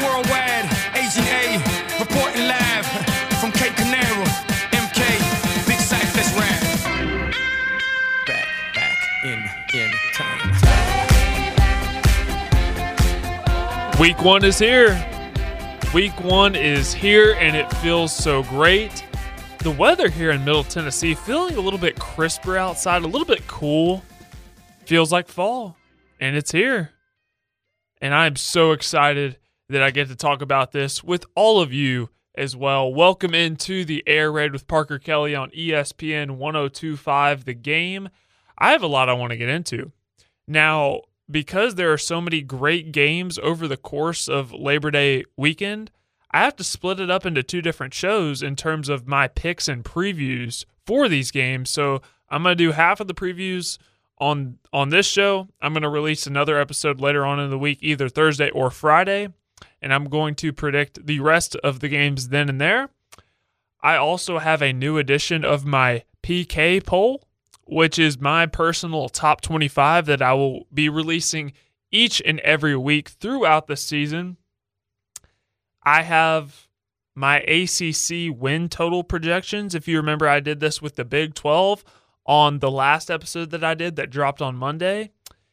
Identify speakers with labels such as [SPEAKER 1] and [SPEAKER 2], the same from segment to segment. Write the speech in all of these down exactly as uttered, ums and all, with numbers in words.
[SPEAKER 1] worldwide, A G A, reporting live from Cape Canaveral, M K, Big Cypher, let's ride. Back, back in, in time.
[SPEAKER 2] Week one is here. Week one is here, and it feels so great. The weather here in Middle Tennessee feeling a little bit crisper outside, a little bit cool. Feels like fall, and it's here. And I'm so excited that I get to talk about this with all of you as well. Welcome into the Air Raid with Parker Kelly on E S P N one oh two point five The Game. I have a lot I want to get into. Now, because there are so many great games over the course of Labor Day weekend, I have to split it up into two different shows in terms of my picks and previews for these games. So I'm going to do half of the previews on on this show. I'm going to release another episode later on in the week, either Thursday or Friday, and I'm going to predict the rest of the games then and there. I also have a new edition of my P K poll, which is my personal top twenty-five that I will be releasing each and every week throughout the season. I have my A C C win total projections. If you remember, I did this with the Big twelve on the last episode that I did that dropped on Monday.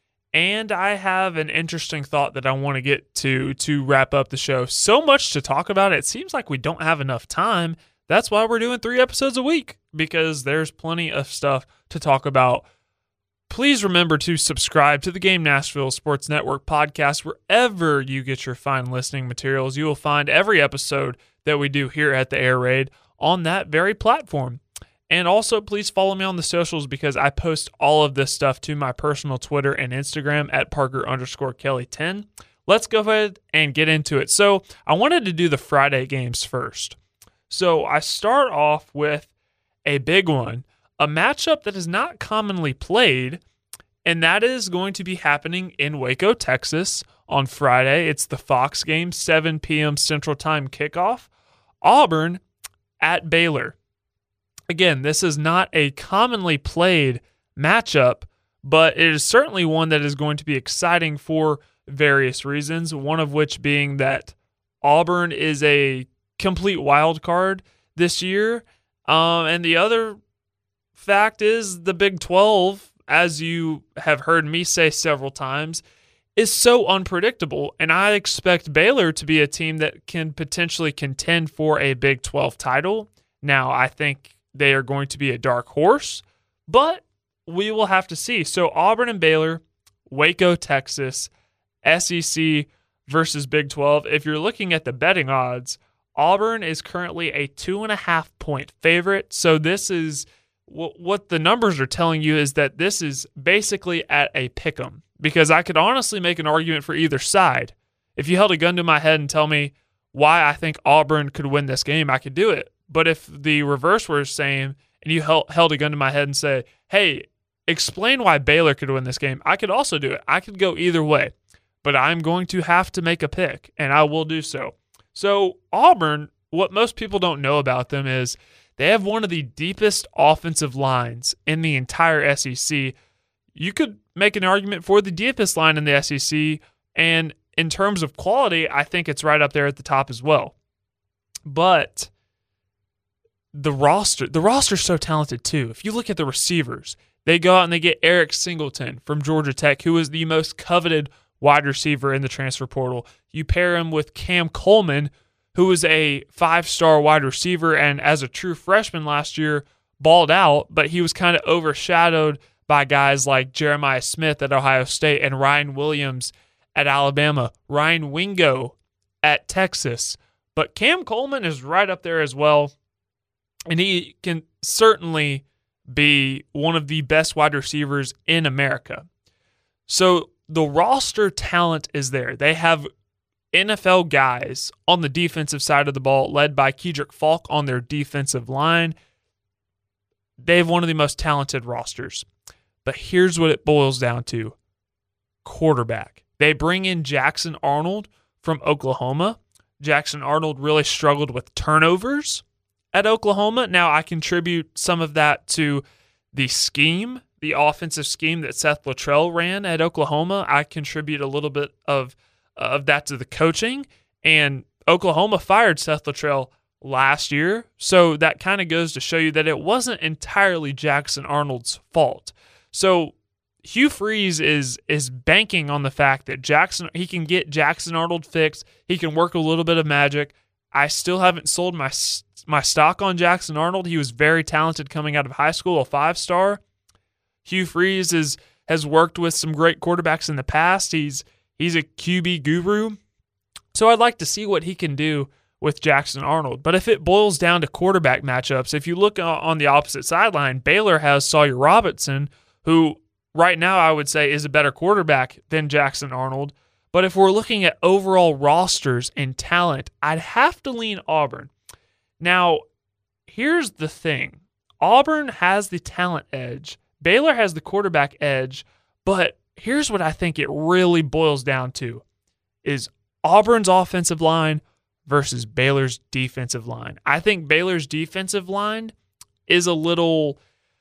[SPEAKER 2] And I have an interesting thought that I want to get to to wrap up the show. So much to talk about. It seems like we don't have enough time. That's why we're doing three episodes a week, because there's plenty of stuff to talk about. Please remember to subscribe to the Game Nashville Sports Network podcast wherever you get your fine listening materials. You will find every episode that we do here at the Air Raid on that very platform. And also, please follow me on the socials, because I post all of this stuff to my personal Twitter and Instagram at Parker underscore Kelly ten. Let's go ahead and get into it. So I wanted to do the Friday games first. So I start off with a big one, a matchup that is not commonly played, and that is going to be happening in Waco, Texas on Friday. It's the Fox game, seven p.m. Central Time kickoff. Auburn at Baylor. Again, this is not a commonly played matchup, but it is certainly one that is going to be exciting for various reasons, one of which being that Auburn is a complete wild card this year, um, and the other fact is the Big twelve, as you have heard me say several times, is so unpredictable, and I expect Baylor to be a team that can potentially contend for a Big twelve title. Now, I think they are going to be a dark horse, but we will have to see. So Auburn and Baylor, Waco, Texas, S E C versus Big twelve. If you're looking at the betting odds, Auburn is currently a two and a half point favorite. So this is what the numbers are telling you, is that this is basically at a pick'em, because I could honestly make an argument for either side. If you held a gun to my head and tell me why I think Auburn could win this game, I could do it. But if the reverse were saying, and you held, held a gun to my head and say, hey, explain why Baylor could win this game, I could also do it. I could go either way. But I'm going to have to make a pick, and I will do so. So Auburn, what most people don't know about them is they have one of the deepest offensive lines in the entire S E C. You could make an argument for the deepest line in the S E C, and in terms of quality, I think it's right up there at the top as well. But the roster, the roster is so talented too. If you look at the receivers, they go out and they get Eric Singleton from Georgia Tech, who is the most coveted wide receiver in the transfer portal. You pair him with Cam Coleman, who is a five-star wide receiver and as a true freshman last year balled out, but he was kind of overshadowed by guys like Jeremiah Smith at Ohio State and Ryan Williams at Alabama, Ryan Wingo at Texas. But Cam Coleman is right up there as well, and he can certainly be one of the best wide receivers in America. So the roster talent is there. They have N F L guys on the defensive side of the ball, led by Kedrick Falk on their defensive line. They have one of the most talented rosters. But here's what it boils down to. Quarterback. They bring in Jackson Arnold from Oklahoma. Jackson Arnold really struggled with turnovers at Oklahoma. Now, I contribute some of that to the scheme, the offensive scheme that Seth Luttrell ran at Oklahoma. I contribute a little bit of, of that to the coaching. And Oklahoma fired Seth Littrell last year, so that kind of goes to show you that it wasn't entirely Jackson Arnold's fault. So Hugh Freeze is is banking on the fact that Jackson he can get Jackson Arnold fixed. He can work a little bit of magic. I still haven't sold my my stock on Jackson Arnold. He was very talented coming out of high school, a five-star. Hugh Freeze is has worked with some great quarterbacks in the past. He's he's a Q B guru. So I'd like to see what he can do with Jackson Arnold. But if it boils down to quarterback matchups, if you look on the opposite sideline, Baylor has Sawyer Robertson, who right now I would say is a better quarterback than Jackson Arnold. But if we're looking at overall rosters and talent, I'd have to lean Auburn. Now, here's the thing. Auburn has the talent edge. Baylor has the quarterback edge. But here's what I think it really boils down to is Auburn's offensive line versus Baylor's defensive line. I think Baylor's defensive line is a little,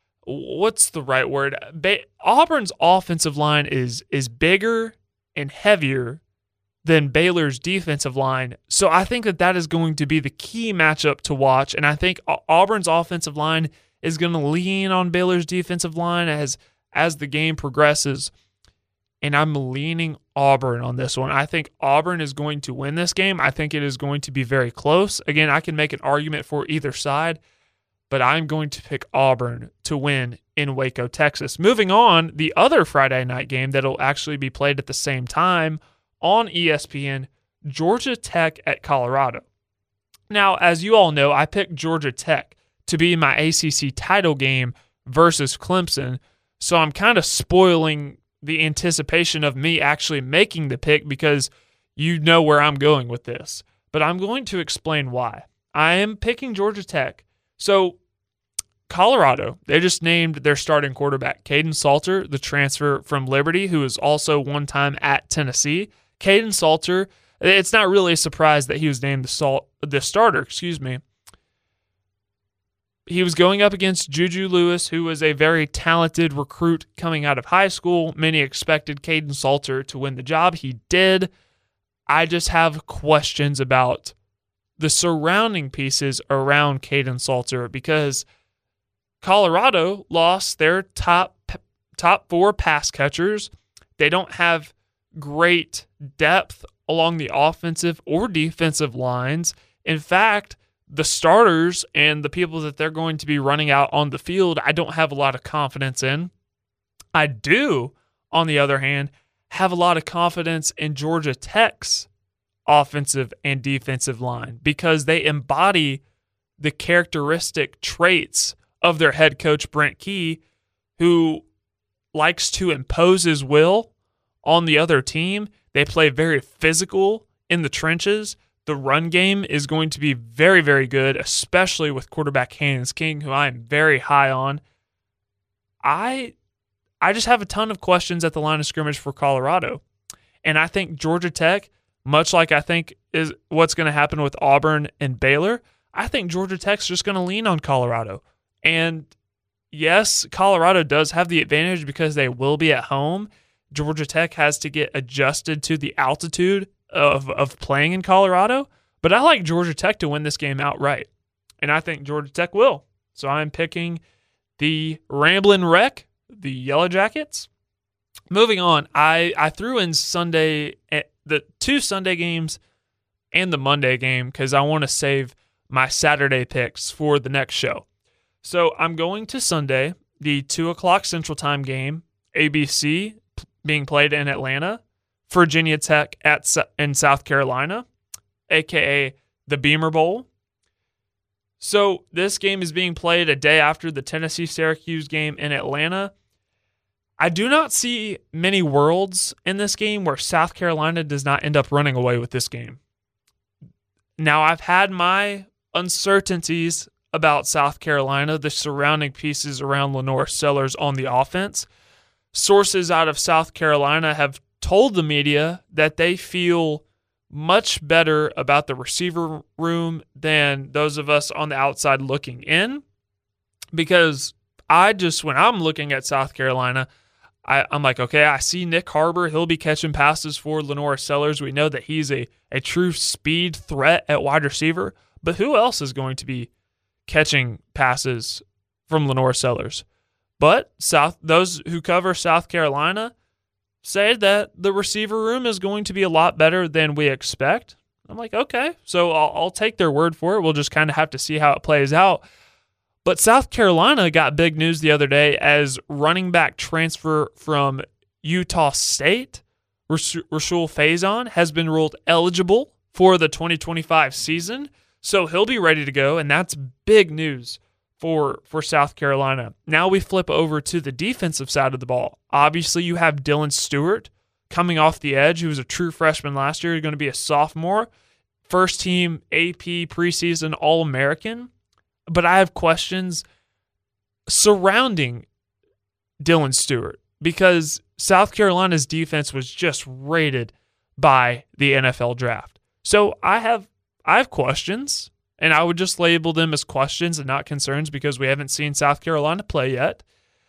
[SPEAKER 2] what's the right word? Ba- Auburn's offensive line is is bigger and heavier than Baylor's defensive line. So I think that that is going to be the key matchup to watch. And I think Auburn's offensive line is going to lean on Baylor's defensive line as as the game progresses. And I'm leaning Auburn on this one. I think Auburn is going to win this game. I think it is going to be very close. Again, I can make an argument for either side, but I'm going to pick Auburn to win in Waco, Texas. Moving on, the other Friday night game that will actually be played at the same time on E S P N, Georgia Tech at Colorado. Now, as you all know, I picked Georgia Tech to be my A C C title game versus Clemson, so I'm kind of spoiling the anticipation of me actually making the pick because you know where I'm going with this. But I'm going to explain why. I am picking Georgia Tech. So Colorado, they just named their starting quarterback, Caden Salter, the transfer from Liberty, who is also one time at Tennessee. Caden Salter, it's not really a surprise that he was named the, salt, the starter, excuse me. He was going up against Juju Lewis, who was a very talented recruit coming out of high school. Many expected Caden Salter to win the job. He did. I just have questions about the surrounding pieces around Caden Salter because Colorado lost their top top four pass catchers. They don't have great depth along the offensive or defensive lines. In fact, the starters and the people that they're going to be running out on the field, I don't have a lot of confidence in. I do, on the other hand, have a lot of confidence in Georgia Tech's offensive and defensive line because they embody the characteristic traits of their head coach, Brent Key, who likes to impose his will on the other team. They play very physical in the trenches. The run game is going to be very, very good, especially with quarterback Haynes King, who I am very high on. I I just have a ton of questions at the line of scrimmage for Colorado. And I think Georgia Tech, much like I think is what's going to happen with Auburn and Baylor, I think Georgia Tech's just going to lean on Colorado. And yes, Colorado does have the advantage because they will be at home. Georgia Tech has to get adjusted to the altitude of of playing in Colorado, but I like Georgia Tech to win this game outright, and I think Georgia Tech will. So I'm picking the Ramblin' Wreck, the Yellow Jackets. Moving on, I, I threw in Sunday, the two Sunday games and the Monday game because I want to save my Saturday picks for the next show. So I'm going to Sunday, the two o'clock Central Time game, A B C being played in Atlanta. Virginia Tech at in South Carolina, a k a the Beamer Bowl. So this game is being played a day after the Tennessee-Syracuse game in Atlanta. I do not see many worlds in this game where South Carolina does not end up running away with this game. Now, I've had my uncertainties about South Carolina, the surrounding pieces around Lenore Sellers on the offense. Sources out of South Carolina have told the media that they feel much better about the receiver room than those of us on the outside looking in. Because I just, when I'm looking at South Carolina, I, I'm like, okay, I see Nick Harbor. He'll be catching passes for Lenore Sellers. We know that he's a, a true speed threat at wide receiver. But who else is going to be catching passes from Lenore Sellers? But South, those who cover South Carolina say that the receiver room is going to be a lot better than we expect. I'm like, okay, so I'll, I'll take their word for it. We'll just kind of have to see how it plays out. But South Carolina got big news the other day as running back transfer from Utah State, Rashul Faison, has been ruled eligible for the twenty twenty-five season. So he'll be ready to go, and that's big news for, for South Carolina. Now we flip over to the defensive side of the ball. Obviously, you have Dylan Stewart coming off the edge, who was a true freshman last year, going to be a sophomore, first team A P preseason All-American. But I have questions surrounding Dylan Stewart because South Carolina's defense was just rated by the N F L draft. So I have I have questions, and I would just label them as questions and not concerns because we haven't seen South Carolina play yet.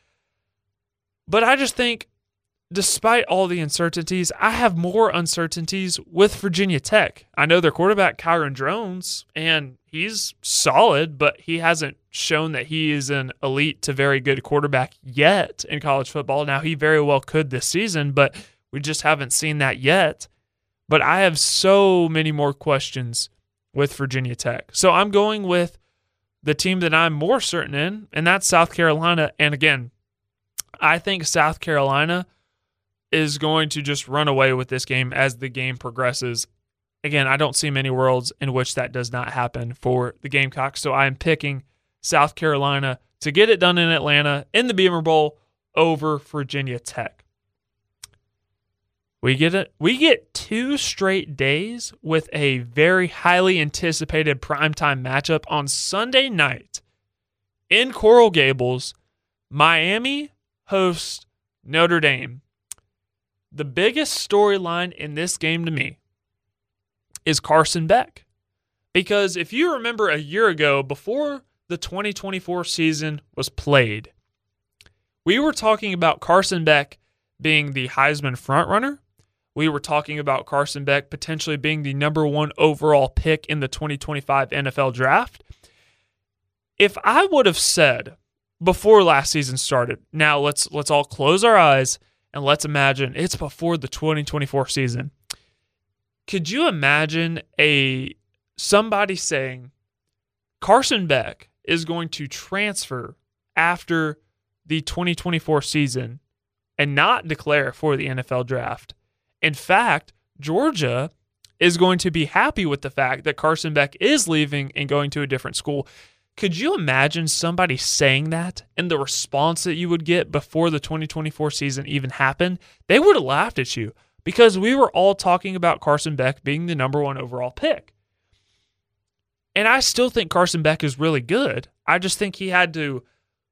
[SPEAKER 2] But I just think, despite all the uncertainties, I have more uncertainties with Virginia Tech. I know their quarterback, Kyron Drones, and he's solid, but he hasn't shown that he is an elite to very good quarterback yet in college football. Now, he very well could this season, but we just haven't seen that yet. But I have so many more questions with Virginia Tech. So I'm going with the team that I'm more certain in, and that's South Carolina. And again, I think South Carolina is going to just run away with this game as the game progresses. Again, I don't see many worlds in which that does not happen for the Gamecocks, so I am picking South Carolina to get it done in Atlanta in the Beamer Bowl over Virginia Tech. We get it. We get two straight days with a very highly anticipated primetime matchup on Sunday night in Coral Gables. Miami hosts Notre Dame. The biggest storyline in this game to me is Carson Beck. Because if you remember a year ago, before the twenty twenty-four season was played, we were talking about Carson Beck being the Heisman frontrunner. We were talking about Carson Beck potentially being the number one overall pick in the twenty twenty-five N F L draft. If I would have said before last season started, now let's let's all close our eyes and let's imagine it's before the twenty twenty-four season. Could you imagine a somebody saying Carson Beck is going to transfer after the twenty twenty-four season and not declare for the N F L draft? In fact, Georgia is going to be happy with the fact that Carson Beck is leaving and going to a different school. Could you imagine somebody saying that and the response that you would get before the twenty twenty-four season even happened? They would have laughed at you because we were all talking about Carson Beck being the number one overall pick. And I still think Carson Beck is really good. I just think he had to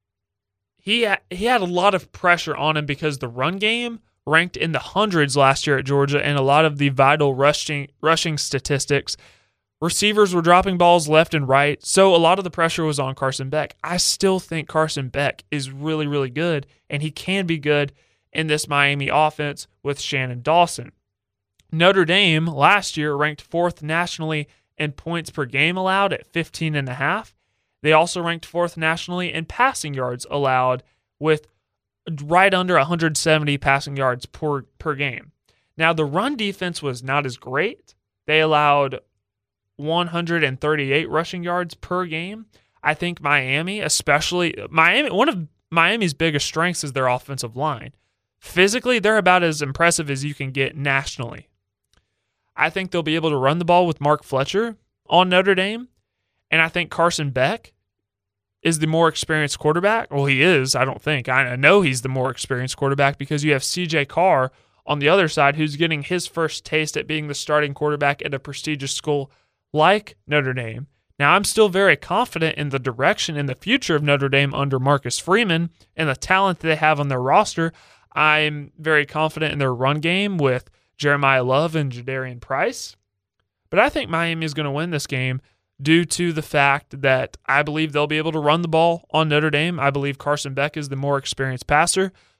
[SPEAKER 2] he ha- he had a lot of pressure on him because the run game ranked in the hundreds last year at Georgia, and a lot of the vital rushing rushing statistics. Receivers were dropping balls left and right, so a lot of the pressure was on Carson Beck. I still think Carson Beck is really, really good, and he can be good in this Miami offense with Shannon Dawson. Notre Dame last year ranked fourth nationally in points per game allowed at fifteen and a half. They also ranked fourth nationally in passing yards allowed with right under one hundred seventy passing yards per, per game. Now, the run defense was not as great. They allowed one hundred thirty-eight rushing yards per game. I think Miami, especially Miami, one of Miami's biggest strengths is their offensive line. Physically, they're about as impressive as you can get nationally. I think they'll be able to run the ball with Mark Fletcher on Notre Dame, and I think Carson Beck is the more experienced quarterback. Well, he is, I don't think. I know he's the more experienced quarterback because you have C J Carr on the other side who's getting his first taste at being the starting quarterback at a prestigious school like Notre Dame. Now, I'm still very confident in the direction and the future of Notre Dame under Marcus Freeman and the talent that they have on their roster. I'm very confident in their run game with Jeremiah Love and Jadarian Price. But I think Miami is going to win this game due to the fact that I believe they'll be able to run the ball on Notre Dame. I believe Carson Beck is the more experienced passer.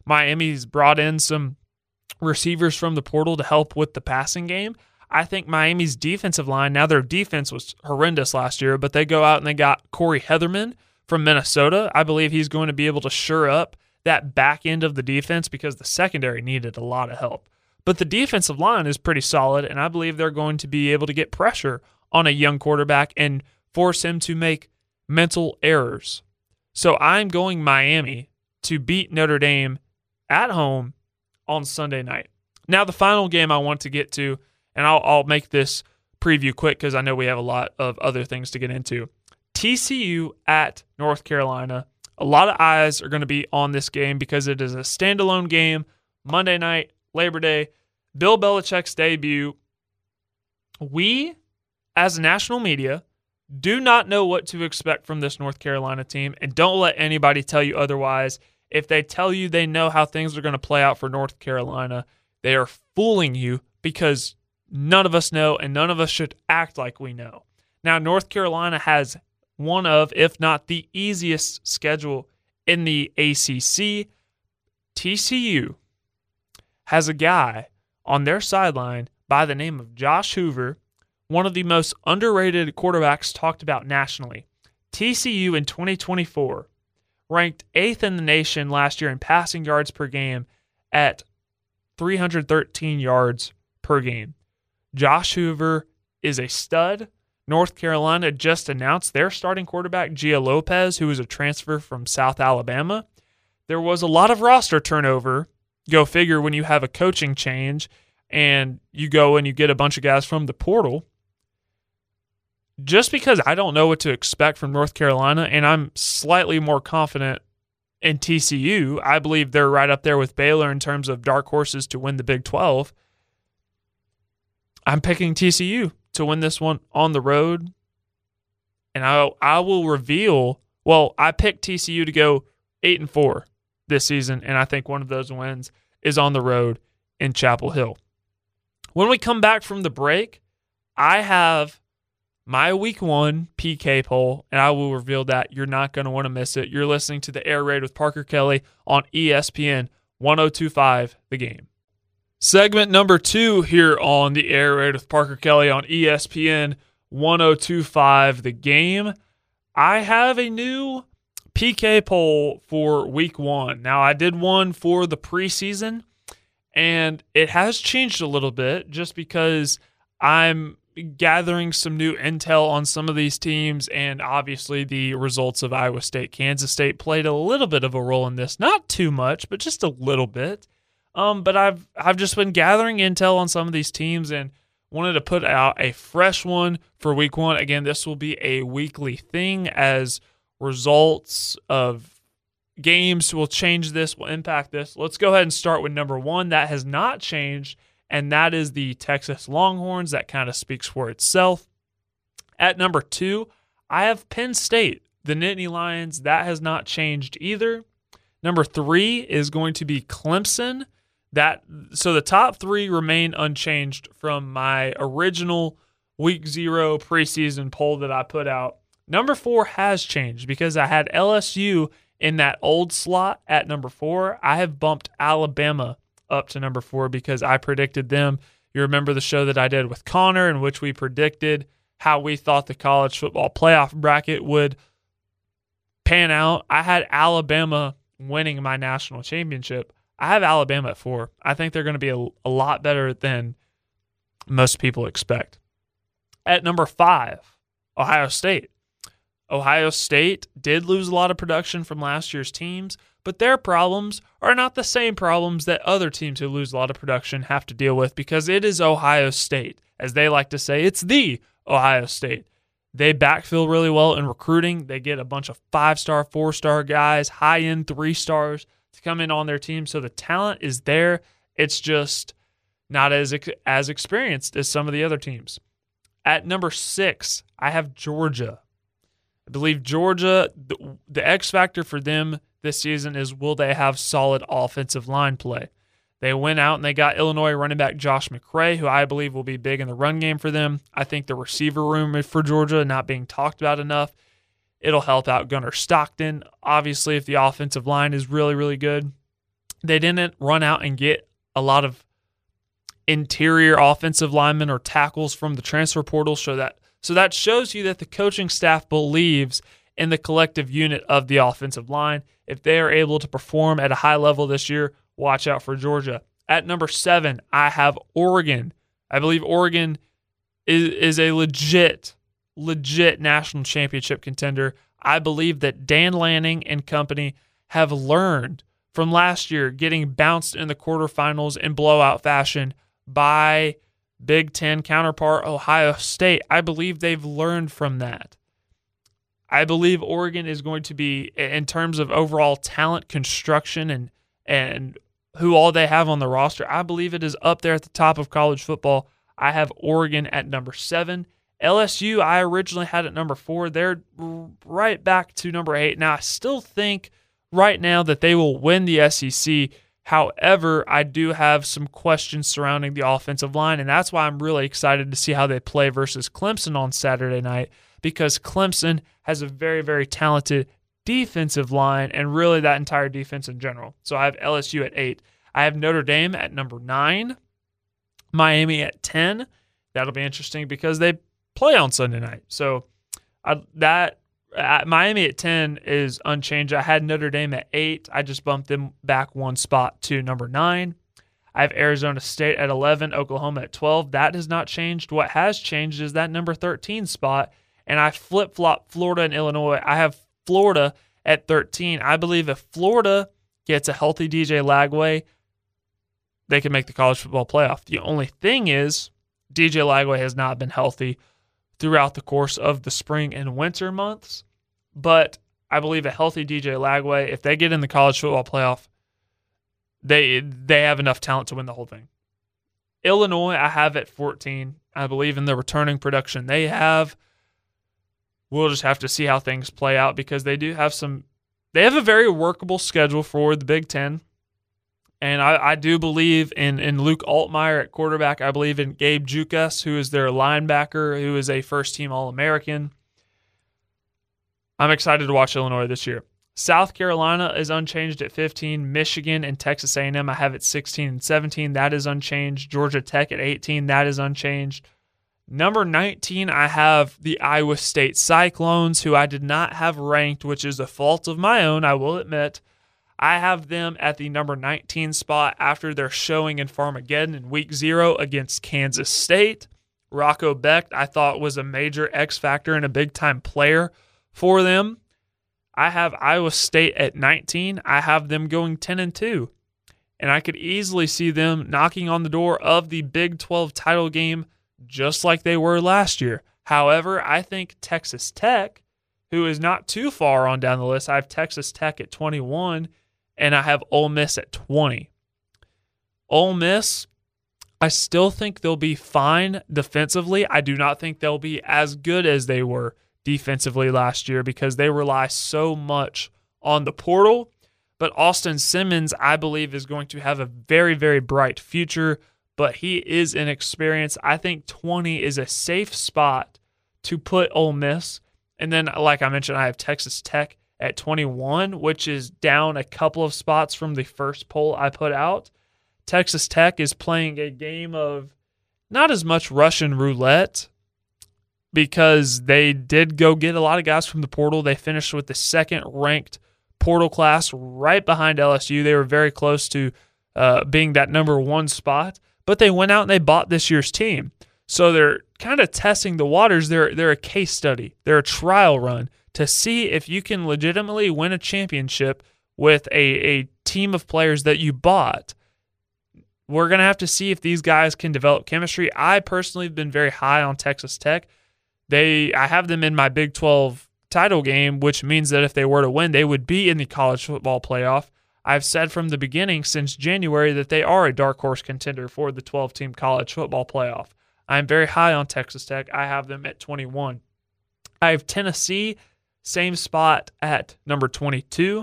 [SPEAKER 2] Miami's brought in some receivers from the portal to help with the passing game. I think Miami's defensive line, now their defense was horrendous last year, but they go out and they got Corey Heatherman from Minnesota. I believe he's going to be able to shore up that back end of the defense because the secondary needed a lot of help. But the defensive line is pretty solid, and I believe they're going to be able to get pressure on a young quarterback and force him to make mental errors. So I'm going Miami to beat Notre Dame at home on Sunday night. Now, the final game I want to get to, and I'll, I'll make this preview quick because I know we have a lot of other things to get into. T C U at North Carolina. A lot of eyes are going to be on this game because it is a standalone game, Monday night, Labor Day, Bill Belichick's debut. We, as national media, do not know what to expect from this North Carolina team, and don't let anybody tell you otherwise. If they tell you they know how things are going to play out for North Carolina, they are fooling you because none of us know, and none of us should act like we know. Now, North Carolina has one of, if not the easiest schedule in the A C C. T C U has a guy on their sideline by the name of Josh Hoover, one of the most underrated quarterbacks talked about nationally. T C U in twenty twenty-four ranked eighth in the nation last year in passing yards per game at three hundred thirteen yards per game. Josh Hoover is a stud. North Carolina just announced their starting quarterback, Gia Lopez, who is a transfer from South Alabama. There was a lot of roster turnover. Go figure when you have a coaching change and you go and you get a bunch of guys from the portal. Just because I don't know what to expect from North Carolina, and I'm slightly more confident in T C U, I believe they're right up there with Baylor in terms of dark horses to win the Big twelve. I'm picking T C U to win this one on the road, and I I will reveal. Well, I picked T C U to go eight and four this season, and I think one of those wins is on the road in Chapel Hill. When we come back from the break, I have my week one P K poll, and I will reveal that. You're not going to want to miss it. You're listening to the Air Raid with Parker Kelly on E S P N one oh two point five The Game. Segment number two here on the Air Raid with Parker Kelly on E S P N one oh two point five The Game. I have a new P K poll for week one. Now, I did one for the preseason, and it has changed a little bit just because I'm gathering some new intel on some of these teams, and obviously the results of Iowa State, Kansas State played a little bit of a role in this. Not too much, but just a little bit. Um, but I've I've just been gathering intel on some of these teams and wanted to put out a fresh one for week one. Again, this will be a weekly thing as results of games will change this, will impact this. Let's go ahead and start with number one. That has not changed, and that is the Texas Longhorns. That kind of speaks for itself. At number two, I have Penn State, the Nittany Lions. That has not changed either. Number three is going to be Clemson. That so the top three remain unchanged from my original week zero preseason poll that I put out. Number four has changed because I had L S U in that old slot at number four. I have bumped Alabama up to number four because I predicted them. You remember the show that I did with Connor in which we predicted how we thought the college football playoff bracket would pan out. I had Alabama winning my national championship. I have Alabama at four. I think they're going to be a, a lot better than most people expect. At number five, Ohio State. Ohio State did lose a lot of production from last year's teams, but their problems are not the same problems that other teams who lose a lot of production have to deal with because it is Ohio State. As they like to say, it's the Ohio State. They backfill really well in recruiting. They get a bunch of five-star, four-star guys, high-end three-stars to come in on their team. So the talent is there. It's just not as as experienced as some of the other teams. At number six, I have Georgia. I believe Georgia, the, the X factor for them this season is will they have solid offensive line play? They went out and they got Illinois running back Josh McCray, who I believe will be big in the run game for them. I think the receiver room for Georgia not being talked about enough. It'll help out Gunnar Stockton. Obviously, if the offensive line is really, really good. They didn't run out and get a lot of interior offensive linemen or tackles from the transfer portal. So that, so that shows you that the coaching staff believes in the collective unit of the offensive line. If they are able to perform at a high level this year, watch out for Georgia. At number seven, I have Oregon. I believe Oregon is, is a legit, legit national championship contender. I believe that Dan Lanning and company have learned from last year getting bounced in the quarterfinals in blowout fashion by Big Ten counterpart Ohio State. I believe they've learned from that. I believe Oregon is going to be, in terms of overall talent construction and and who all they have on the roster, I believe it is up there at the top of college football. I have Oregon at number seven. L S U, I originally had at number four. They're right back to number eight. Now, I still think right now that they will win the S E C. However, I do have some questions surrounding the offensive line, and that's why I'm really excited to see how they play versus Clemson on Saturday night, because Clemson has a very, very talented defensive line and really that entire defense in general. So I have L S U at eight. I have Notre Dame at number nine, Miami at ten. That'll be interesting because they play on Sunday night. So I, that uh, Miami at ten is unchanged. I had Notre Dame at eight. I just bumped them back one spot to number nine. I have Arizona State at eleven, Oklahoma at twelve. That has not changed. What has changed is that number thirteen spot, and I flip-flop Florida and Illinois. I have Florida at thirteen. I believe if Florida gets a healthy D J Lagway, they can make the college football playoff. The only thing is D J Lagway has not been healthy throughout the course of the spring and winter months, but I believe a healthy D J Lagway, if they get in the college football playoff, they they have enough talent to win the whole thing. Illinois, I have at fourteen. I believe in the returning production they have. We'll just have to see how things play out because they do have some – they have a very workable schedule for the Big Ten. And I, I do believe in, in Luke Altmaier at quarterback. I believe in Gabe Jukas, who is their linebacker, who is a first-team All-American. I'm excited to watch Illinois this year. South Carolina is unchanged at fifteen. Michigan and Texas A and M I have at sixteen and seventeen. That is unchanged. Georgia Tech at eighteen. That is unchanged. Number nineteen, I have the Iowa State Cyclones, who I did not have ranked, which is a fault of my own, I will admit. I have them at the number nineteen spot after their showing in Farmageddon in week zero against Kansas State. Rocco Becht, I thought, was a major X factor and a big-time player for them. I have Iowa State at nineteen. I have them going ten and two. And I could easily see them knocking on the door of the Big twelve title game just like they were last year. However, I think Texas Tech, who is not too far on down the list, I have Texas Tech at twenty-one, and I have Ole Miss at twenty. Ole Miss, I still think they'll be fine defensively. I do not think they'll be as good as they were defensively last year because they rely so much on the portal. But Austin Simmons, I believe, is going to have a very, very bright future, but he is inexperienced. I think twenty is a safe spot to put Ole Miss. And then, like I mentioned, I have Texas Tech at twenty-one, which is down a couple of spots from the first poll I put out. Texas Tech is playing a game of not as much Russian roulette because they did go get a lot of guys from the portal. They finished with the second-ranked portal class right behind L S U. They were very close to uh, being that number one spot. But they went out and they bought this year's team. So they're kind of testing the waters. They're, they're a case study. They're a trial run to see if you can legitimately win a championship with a, a team of players that you bought. We're going to have to see if these guys can develop chemistry. I personally have been very high on Texas Tech. They, I have them in my Big twelve title game, which means that if they were to win, they would be in the college football playoff. I've said from the beginning since January that they are a dark horse contender for the twelve-team college football playoff. I'm very high on Texas Tech. I have them at twenty-one. I have Tennessee, same spot at number twenty-two.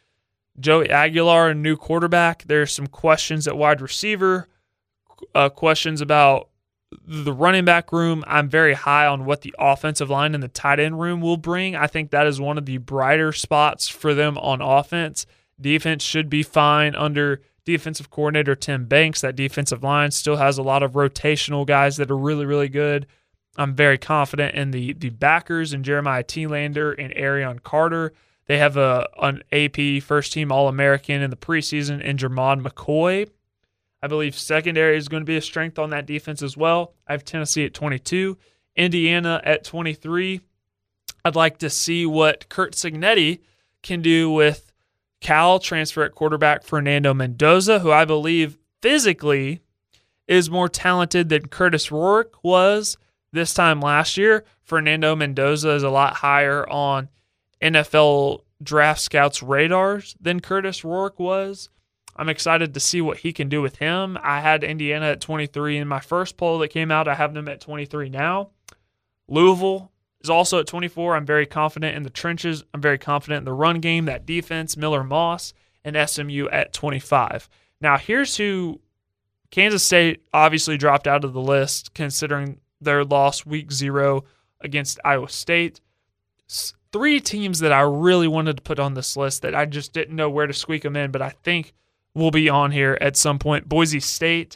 [SPEAKER 2] Joey Aguilar, a new quarterback. There's some questions at wide receiver, uh, questions about the running back room. I'm very high on what the offensive line and the tight end room will bring. I think that is one of the brighter spots for them on offense. Defense should be fine under defensive coordinator Tim Banks. That defensive line still has a lot of rotational guys that are really, really good. I'm very confident in the the backers and Jeremiah Thielander and Arion Carter. They have a an A P first-team All-American in the preseason in Jermon McCoy. I believe secondary is going to be a strength on that defense as well. I have Tennessee at twenty-two, Indiana at twenty-three. I'd like to see what Curt Cignetti can do with Cal transfer at quarterback Fernando Mendoza, who I believe physically is more talented than Curtis Rourke was this time last year. Fernando Mendoza is a lot higher on N F L draft scouts' radars than Curtis Rourke was. I'm excited to see what he can do with him. I had Indiana at twenty-three in my first poll that came out. I have them at twenty-three now. Louisville is also at twenty-four. I'm very confident in the trenches. I'm very confident in the run game, that defense, Miller Moss, and S M U at twenty-five. Now, here's who Kansas State obviously dropped out of the list considering their loss week zero against Iowa State. Three teams that I really wanted to put on this list that I just didn't know where to squeak them in, but I think will be on here at some point. Boise State,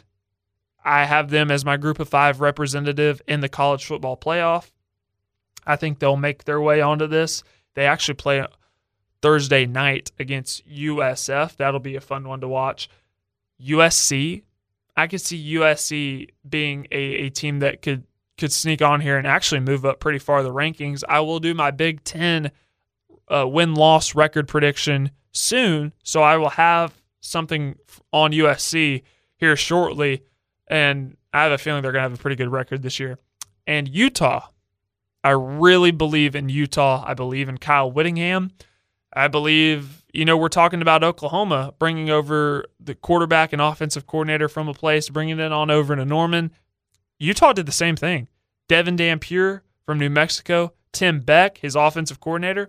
[SPEAKER 2] I have them as my group of five representative in the college football playoff. I think they'll make their way onto this. They actually play Thursday night against U S F. That'll be a fun one to watch. U S C, I could see U S C being a, a team that could, could sneak on here and actually move up pretty far the rankings. I will do my Big Ten uh, win-loss record prediction soon, so I will have something on U S C here shortly, and I have a feeling they're going to have a pretty good record this year. And Utah, I really believe in Utah. I believe in Kyle Whittingham. I believe, you know, we're talking about Oklahoma bringing over the quarterback and offensive coordinator from a place, bringing it on over to Norman. Utah did the same thing. Devin Dampier from New Mexico, Tim Beck, his offensive coordinator.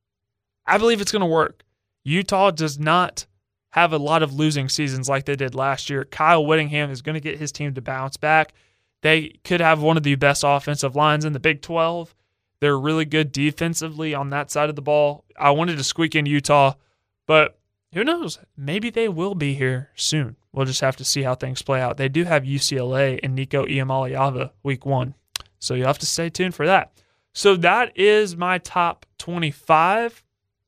[SPEAKER 2] I believe it's going to work. Utah does not have a lot of losing seasons like they did last year. Kyle Whittingham is going to get his team to bounce back. They could have one of the best offensive lines in the Big twelve. They're really good defensively on that side of the ball. I wanted to squeak in Utah, but who knows? Maybe they will be here soon. We'll just have to see how things play out. They do have U C L A and Nico Iamaleava week one, so you'll have to stay tuned for that. So that is my top twenty-five.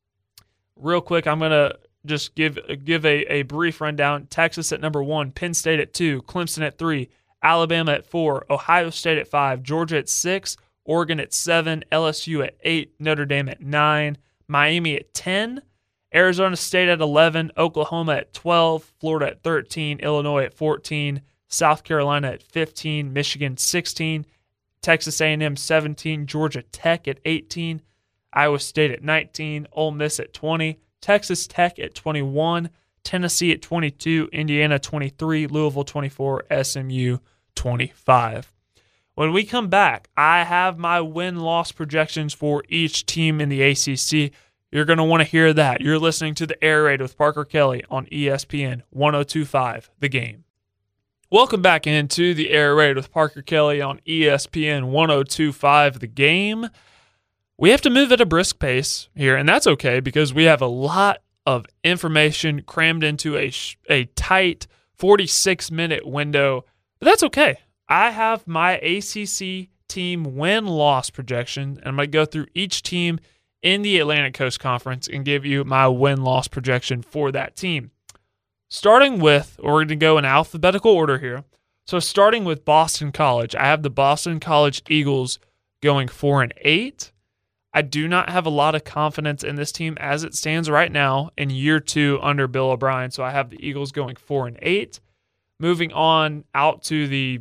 [SPEAKER 2] Real quick, I'm going to just give, give a, a brief rundown. Texas at number one, Penn State at two, Clemson at three, Alabama at four, Ohio State at five, Georgia at six, Oregon at seven, L S U at eight, Notre Dame at nine, Miami at ten, Arizona State at eleven, Oklahoma at twelve, Florida at thirteen, Illinois at fourteen, South Carolina at fifteen, Michigan sixteen, Texas A and M seventeen, Georgia Tech at eighteen, Iowa State at nineteen, Ole Miss at twenty, Texas Tech at twenty-one, Tennessee at twenty-two, Indiana twenty-three, Louisville twenty-four, S M U twenty-five. When we come back, I have my win-loss projections for each team in the A C C. You're going to want to hear that. You're listening to the Air Raid with Parker Kelly on E S P N one oh two point five, The Game. Welcome back into the Air Raid with Parker Kelly on E S P N one oh two point five, The Game. We have to move at a brisk pace here, and that's okay because we have a lot of information crammed into a, a tight forty-six minute window, but that's okay. I have my A C C team win-loss projection, and I'm going to go through each team in the Atlantic Coast Conference and give you my win-loss projection for that team. Starting with, we're going to go in alphabetical order here. So starting with Boston College, I have the Boston College Eagles going four and eight. I do not have a lot of confidence in this team as it stands right now in year two under Bill O'Brien. So I have the Eagles going four and eight. Moving on out to the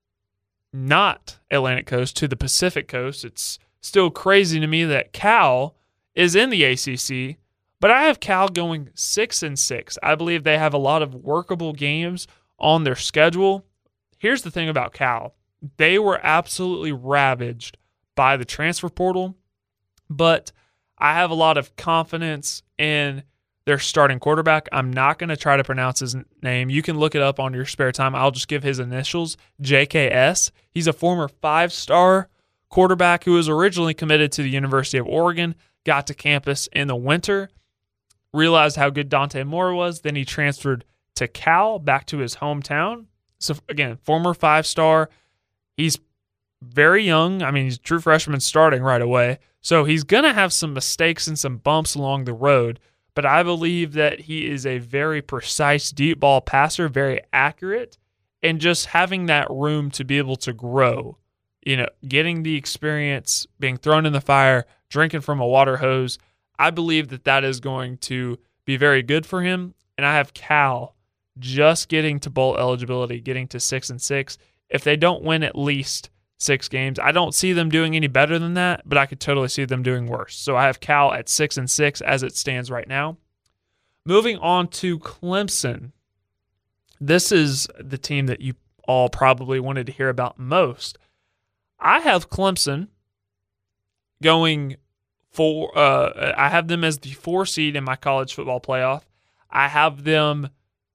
[SPEAKER 2] not Atlantic Coast, to the Pacific Coast. It's still crazy to me that Cal is in the A C C, but I have Cal going six and six. I believe they have a lot of workable games on their schedule. Here's the thing about Cal. They were absolutely ravaged by the transfer portal, but I have a lot of confidence in their starting quarterback. I'm not going to try to pronounce his name. You can look it up on your spare time. I'll just give his initials, J K S. He's a former five-star quarterback who was originally committed to the University of Oregon, got to campus in the winter. realized how good Dante Moore was. Then he transferred to Cal, back to his hometown. So, again, former five-star. He's very young. I mean, he's a true freshman starting right away. So he's going to have some mistakes and some bumps along the road. But I believe that he is a very precise deep ball passer, very accurate, and just having that room to be able to grow. You know, getting the experience, being thrown in the fire, drinking from a water hose. I believe that that is going to be very good for him. And I have Cal just getting to bowl eligibility, getting to six and six. If they don't win at least six games, I don't see them doing any better than that, but I could totally see them doing worse. So I have Cal at six and six as it stands right now. Moving on to Clemson. This is the team that you all probably wanted to hear about most. I have Clemson going for, uh, I have them as the four seed in my college football playoff. I have them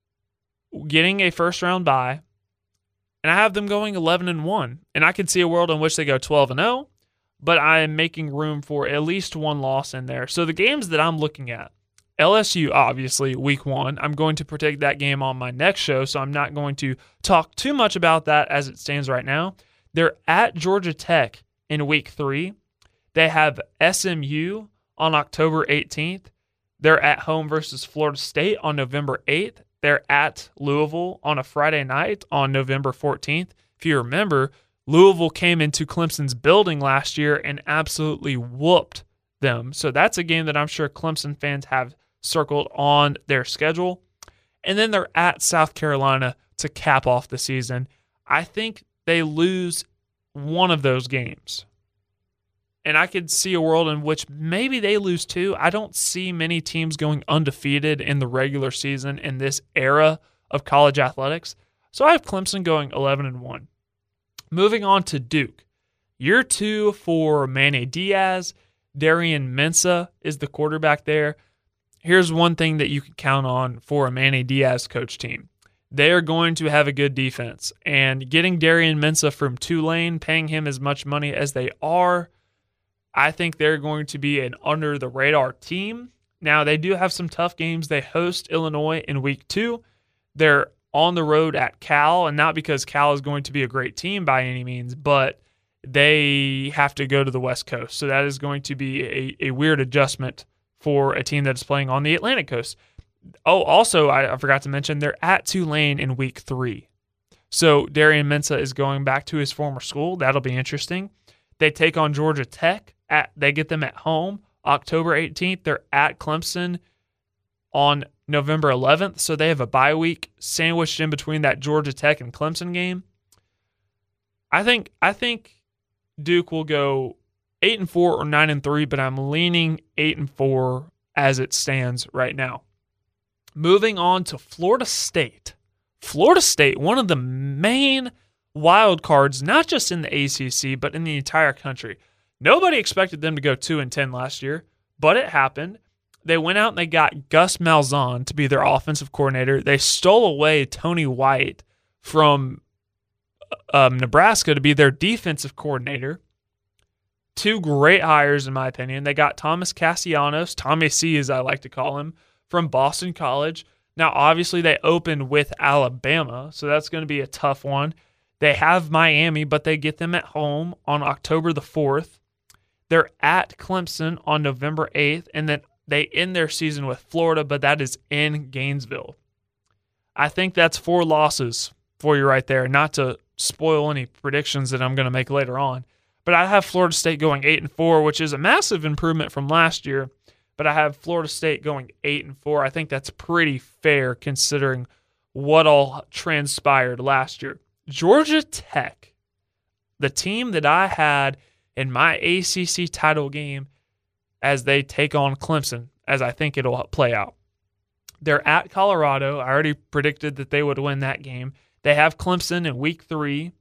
[SPEAKER 2] getting a first round bye, and I have them going eleven and one. And I could see a world in which they go twelve and oh, but I am making room for at least one loss in there. So the games that I'm looking at, L S U, obviously, week one. I'm going to predict that game on my next show, so I'm not going to talk too much about that as it stands right now. They're at Georgia Tech in week three. They have S M U on October eighteenth. They're at home versus Florida State on November eighth. They're at Louisville on a Friday night on November fourteenth. If you remember, Louisville came into Clemson's building last year and absolutely whooped them. So that's a game that I'm sure Clemson fans have circled on their schedule. And then they're at South Carolina to cap off the season. I think they lose one of those games. And I could see a world in which maybe they lose two. I don't see many teams going undefeated in the regular season in this era of college athletics. So I have Clemson going eleven and one. Moving on to Duke. Year two for Manny Diaz. Darian Mensah is the quarterback there. Here's one thing that you can count on for a Manny Diaz coach team. They are going to have a good defense. And getting Darian Mensah from Tulane, paying him as much money as they are, I think they're going to be an under-the-radar team. Now, they do have some tough games. They host Illinois in week two. They're on the road at Cal, and not because Cal is going to be a great team by any means, but they have to go to the West Coast. So that is going to be a, a weird adjustment for a team that's playing on the Atlantic Coast. Oh, also, I, I forgot to mention, they're at Tulane in week three. So Darian Mensah is going back to his former school. That'll be interesting. They take on Georgia Tech. At, they get them at home October eighteenth. They're at Clemson on November eleventh. So they have a bye week sandwiched in between that Georgia Tech and Clemson game. I think I think Duke will go eight and four or nine and three, but I'm leaning eight and four as it stands right now. Moving on to Florida State. Florida State, one of the main wild cards, not just in the A C C, but in the entire country. Nobody expected them to go two and ten last year, but it happened. They went out and they got Gus Malzahn to be their offensive coordinator. They stole away Tony White from um, Nebraska to be their defensive coordinator. Two great hires, in my opinion. They got Thomas Castellanos, Tommy C, as I like to call him, from Boston College. Now, obviously, they opened with Alabama, so that's going to be a tough one. They have Miami, but they get them at home on October the fourth. They're at Clemson on November eighth, and then they end their season with Florida, but that is in Gainesville. I think that's four losses for you right there, not to spoil any predictions that I'm going to make later on. But I have Florida State going eight and four, which is a massive improvement from last year. But I have Florida State going eight and four. I think that's pretty fair considering what all transpired last year. Georgia Tech, the team that I had in my A C C title game as they take on Clemson, as I think it'll play out. They're at Colorado. I already predicted that they would win that game. They have Clemson in week three.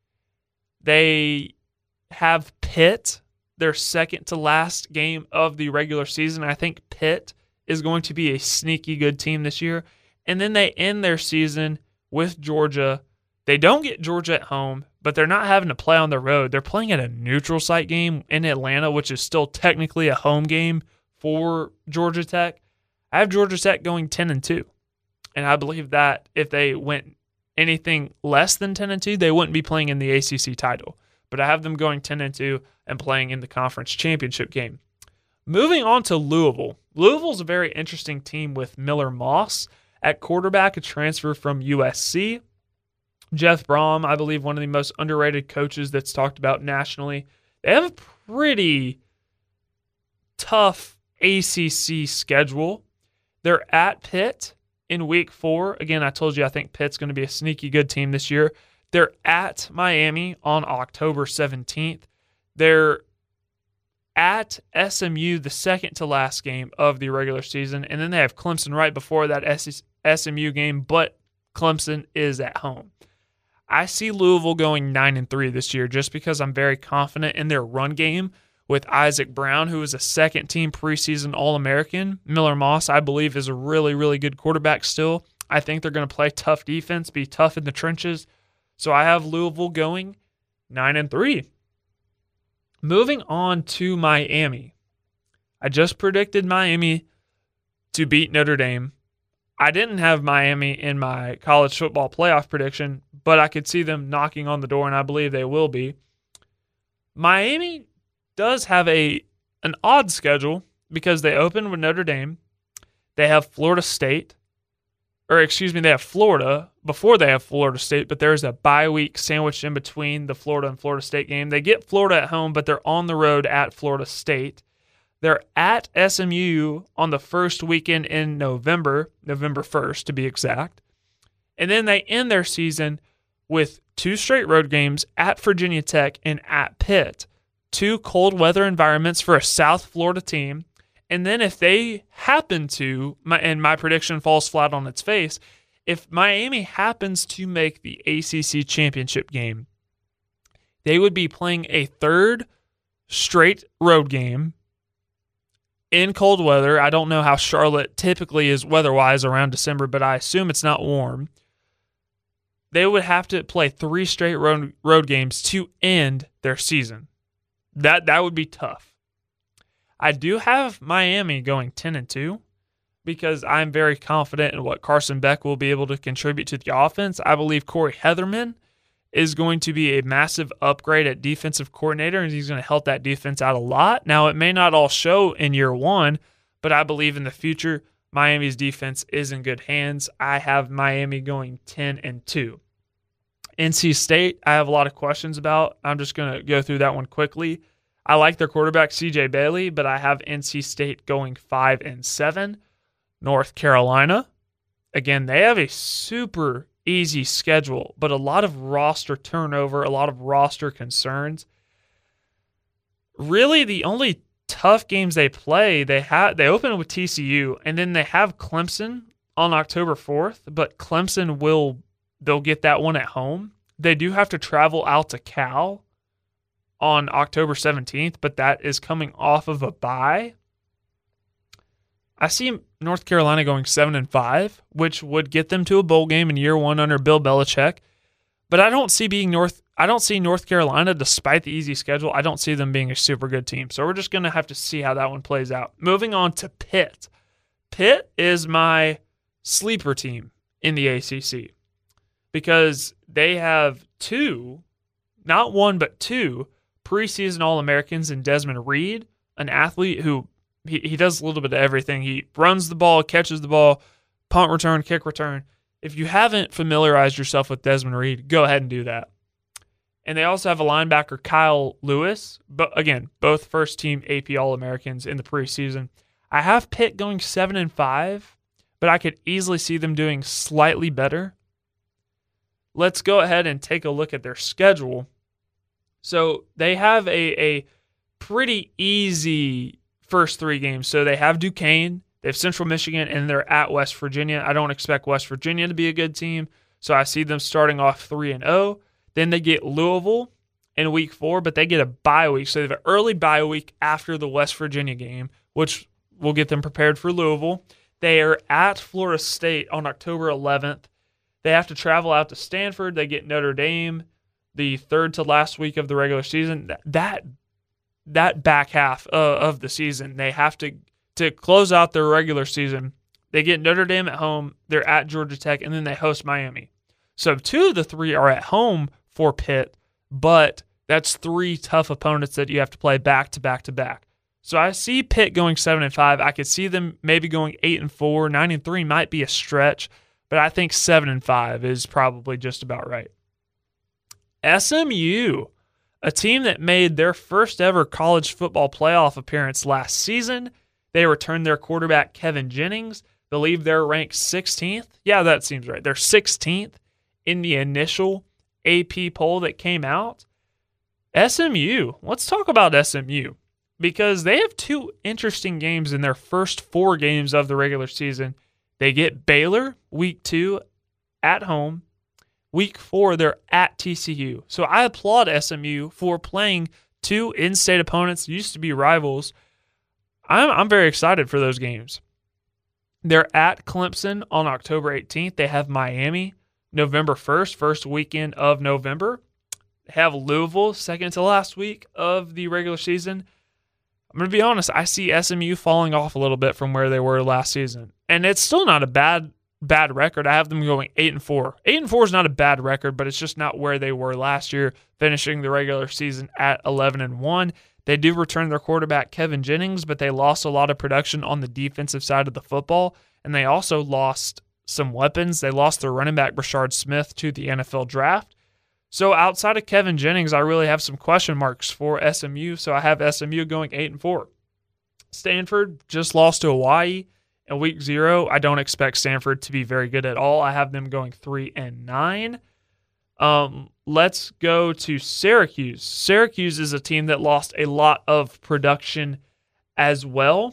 [SPEAKER 2] They have Pitt, their second to last game of the regular season. I think Pitt is going to be a sneaky good team this year. And then they end their season with Georgia. They don't get Georgia at home, but they're not having to play on the road. They're playing at a neutral site game in Atlanta, which is still technically a home game for Georgia Tech. I I have Georgia Tech going ten and two. And I believe that if they went anything less than ten and two, they wouldn't be playing in the A C C title. But I have them going ten and two and playing in the conference championship game. Moving on to Louisville. Louisville's a very interesting team with Miller Moss at quarterback, a transfer from U S C. Jeff Brom, I believe one of the most underrated coaches that's talked about nationally. They have a pretty tough A C C schedule. They're at Pitt in week four. Again, I told you I think Pitt's going to be a sneaky good team this year. They're at Miami on October seventeenth. They're at S M U the second to last game of the regular season, and then they have Clemson right before that S M U game, but Clemson is at home. I see Louisville going nine and three this year just because I'm very confident in their run game with Isaac Brown, who is a second-team preseason All-American. Miller Moss, I believe, is a really, really good quarterback still. I think they're going to play tough defense, be tough in the trenches. So I have Louisville going nine and three. Moving on to Miami. I just predicted Miami to beat Notre Dame. I didn't have Miami in my college football playoff prediction, but I could see them knocking on the door, and I believe they will be. Miami does have a an odd schedule because they open with Notre Dame. They have Florida State, or excuse me, they have Florida before they have Florida State, but there's a bye week sandwiched in between the Florida and Florida State game. They get Florida at home, but they're on the road at Florida State. They're at S M U on the first weekend in November, November first to be exact. And then they end their season with two straight road games at Virginia Tech and at Pitt. Two cold weather environments for a South Florida team. And then if they happen to, and my prediction falls flat on its face, if Miami happens to make the A C C championship game, they would be playing a third straight road game in cold weather. I don't know how Charlotte typically is weather-wise around December, but I assume it's not warm. They would have to play three straight road, road games to end their season. That that would be tough. I do have Miami going ten and two because I'm very confident in what Carson Beck will be able to contribute to the offense. I believe Corey Heatherman is going to be a massive upgrade at defensive coordinator, and he's going to help that defense out a lot. Now, it may not all show in year one, but I believe in the future, Miami's defense is in good hands. I have Miami going ten and two. N C State, I have a lot of questions about. I'm just going to go through that one quickly. I like their quarterback, C J Bailey, but I have N C State going five and seven. North Carolina, again, they have a super easy schedule, but a lot of roster turnover, a lot of roster concerns. Really, the only tough games they play, they have they open with T C U, and then they have Clemson on October fourth, but Clemson will they'll get that one at home. They do have to travel out to Cal on October seventeenth, but that is coming off of a bye. I see North Carolina going seven and five, which would get them to a bowl game in year one under Bill Belichick. But I don't see being North I don't see North Carolina, despite the easy schedule, I don't see them being a super good team. So we're just going to have to see how that one plays out. Moving on to Pitt. Pitt is my sleeper team in the A C C because they have two, not one, but two preseason All-Americans in Desmond Reed, an athlete who he, he does a little bit of everything. He runs the ball, catches the ball, punt return, kick return. If you haven't familiarized yourself with Desmond Reed, go ahead and do that. And they also have a linebacker, Kyle Lewis. But again, both first-team A P All-Americans in the preseason. I have Pitt going seven and five, but I could easily see them doing slightly better. Let's go ahead and take a look at their schedule. So they have a, a pretty easy first three games. So they have Duquesne, they have Central Michigan, and they're at West Virginia. I don't expect West Virginia to be a good team, so I see them starting off three and oh. Then they get Louisville in week four, but they get a bye week. So they have an early bye week after the West Virginia game, which will get them prepared for Louisville. They are at Florida State on October eleventh. They have to travel out to Stanford. They get Notre Dame the third to last week of the regular season. That that back half uh, of the season, they have to to close out their regular season. They get Notre Dame at home, they're at Georgia Tech, and then they host Miami. So two of the three are at home for Pitt, but that's three tough opponents that you have to play back to back to back. So I see Pitt going seven and five. I could see them maybe going eight and four. Nine and three might be a stretch, but I think seven and five is probably just about right. S M U, a team that made their first ever college football playoff appearance last season. They returned their quarterback Kevin Jennings. I believe they're ranked sixteenth. Yeah, that seems right. They're sixteenth in the initial A P poll that came out. S M U, let's talk about S M U because they have two interesting games in their first four games of the regular season. They get Baylor week two at home. Week four, they're at T C U. So I applaud S M U for playing two in-state opponents, used to be rivals. I'm, I'm very excited for those games. They're at Clemson on October eighteenth. They have Miami November first, first weekend of November. They have Louisville, second to last week of the regular season. I'm going to be honest, I see S M U falling off a little bit from where they were last season. And it's still not a bad bad record. I have them going eight and four. eight and four is not a bad record, but it's just not where they were last year, finishing the regular season at eleven and one. They do return their quarterback Kevin Jennings, but they lost a lot of production on the defensive side of the football, and they also lost some weapons. They lost their running back Brashard Smith to the N F L draft. So outside of Kevin Jennings, I really have some question marks for S M U, so I have S M U going eight and four. Stanford just lost to Hawaii in week zero. I don't expect Stanford to be very good at all. I have them going three and nine. Um, let's go to Syracuse. Syracuse is a team that lost a lot of production as well.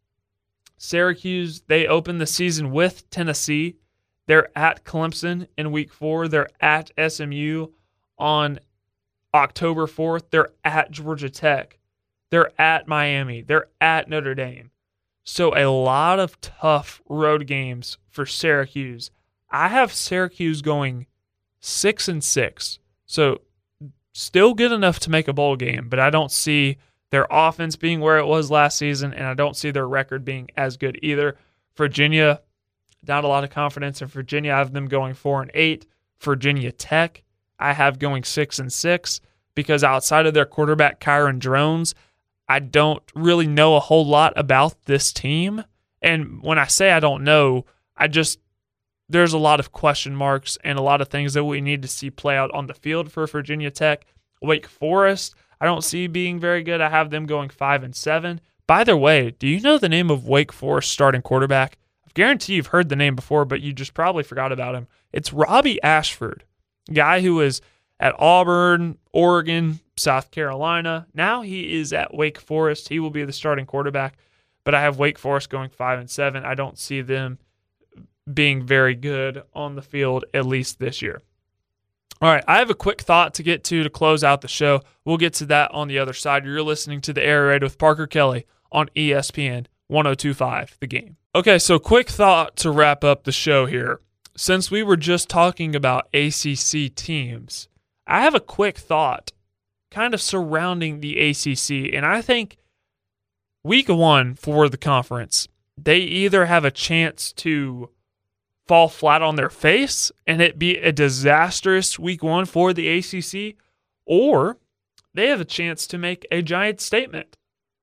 [SPEAKER 2] Syracuse, they opened the season with Tennessee. They're at Clemson in week four. They're at S M U on October fourth. They're at Georgia Tech. They're at Miami. They're at Notre Dame. So a lot of tough road games for Syracuse. I have Syracuse going six and six. So still good enough to make a bowl game, but I don't see their offense being where it was last season, and I don't see their record being as good either. Virginia, not a lot of confidence in Virginia. I have them going four and eight. Virginia Tech, I have going six and six because outside of their quarterback Kyron Drones, I don't really know a whole lot about this team. And when I say I don't know, I just there's a lot of question marks and a lot of things that we need to see play out on the field for Virginia Tech. Wake Forest, I don't see being very good. I have them going five and seven. By the way, do you know the name of Wake Forest starting quarterback? I guarantee you've heard the name before, but you just probably forgot about him. It's Robbie Ashford, guy who was at Auburn, Oregon, South Carolina. Now he is at Wake Forest. He will be the starting quarterback, but I have Wake Forest going five and seven. I don't see them being very good on the field, at least this year. All right, I have a quick thought to get to to close out the show. We'll get to that on the other side. You're listening to The Air Raid with Parker Kelly on E S P N one oh two point five, The Game. Okay, so quick thought to wrap up the show here. Since we were just talking about A C C teams, I have a quick thought kind of surrounding the A C C, and I think week one for the conference, they either have a chance to fall flat on their face and it be a disastrous week one for the A C C, or they have a chance to make a giant statement.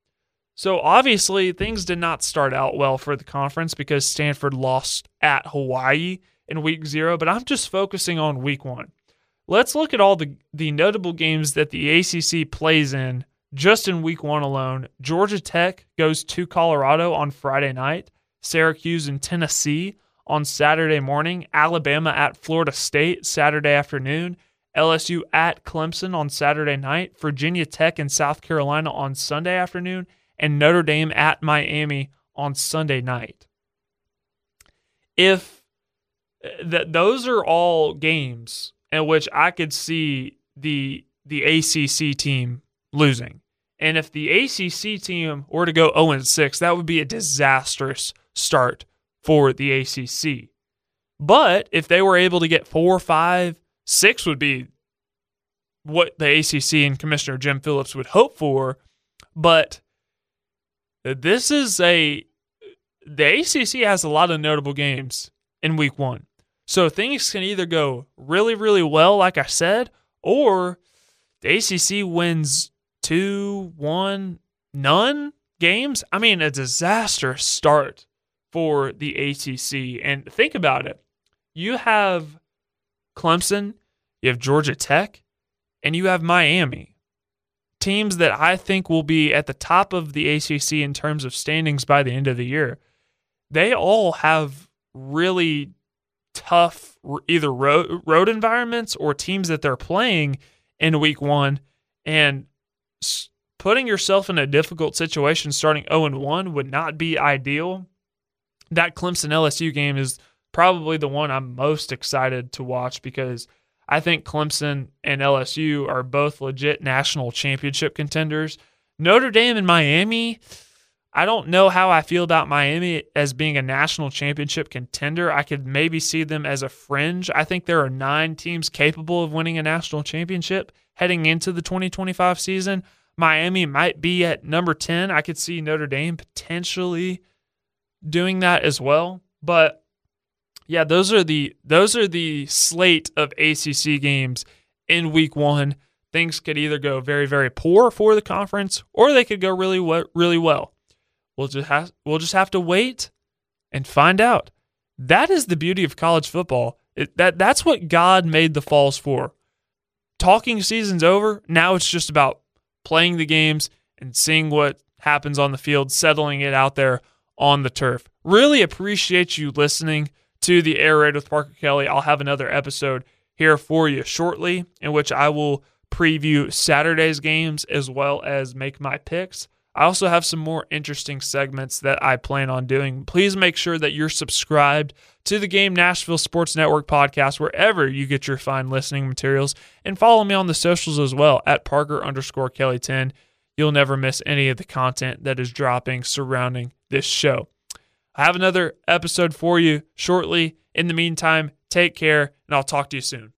[SPEAKER 2] So obviously things did not start out well for the conference because Stanford lost at Hawaii in week zero, but I'm just focusing on week one. Let's look at all the, the notable games that the A C C plays in just in week one alone. Georgia Tech goes to Colorado on Friday night, Syracuse and Tennessee on Saturday morning, Alabama at Florida State Saturday afternoon, L S U at Clemson on Saturday night, Virginia Tech and South Carolina on Sunday afternoon, and Notre Dame at Miami on Sunday night. If th- those are all games in which I could see the the A C C team losing, and if the A C C team were to go oh and six, that would be a disastrous start for the A C C. But if they were able to get four, five, six would be what the A C C and Commissioner Jim Phillips would hope for. But this is a the A C C has a lot of notable games in week one. So things can either go really, really well, like I said, or the A C C wins two, one, none games. I mean, a disastrous start for the A C C. And think about it. You have Clemson, you have Georgia Tech, and you have Miami. Teams that I think will be at the top of the A C C in terms of standings by the end of the year. They all have really tough either road, road environments or teams that they're playing in week one. And putting yourself in a difficult situation starting oh and one would not be ideal. That Clemson L S U game is probably the one I'm most excited to watch because I think Clemson and L S U are both legit national championship contenders. Notre Dame and Miami, I don't know how I feel about Miami as being a national championship contender. I could maybe see them as a fringe. I think there are nine teams capable of winning a national championship heading into the twenty twenty-five season. Miami might be at number ten. I could see Notre Dame potentially doing that as well. But yeah, those are the those are the slate of A C C games in week one. Things could either go very, very poor for the conference, or they could go really, really well. We'll just have we'll just have to wait and find out. That is the beauty of college football. It, that that's what God made the falls for. Talking season's over. Now it's just about playing the games and seeing what happens on the field, settling it out there on the turf. Really appreciate you listening to the Air Raid with Parker Kelly. I'll have another episode here for you shortly in which I will preview Saturday's games as well as make my picks. I also have some more interesting segments that I plan on doing. Please make sure that you're subscribed to the Game Nashville Sports Network podcast wherever you get your fine listening materials, and follow me on the socials as well at Parker underscore Kelly ten. You'll never miss any of the content that is dropping surrounding this show. I have another episode for you shortly. In the meantime, take care, and I'll talk to you soon.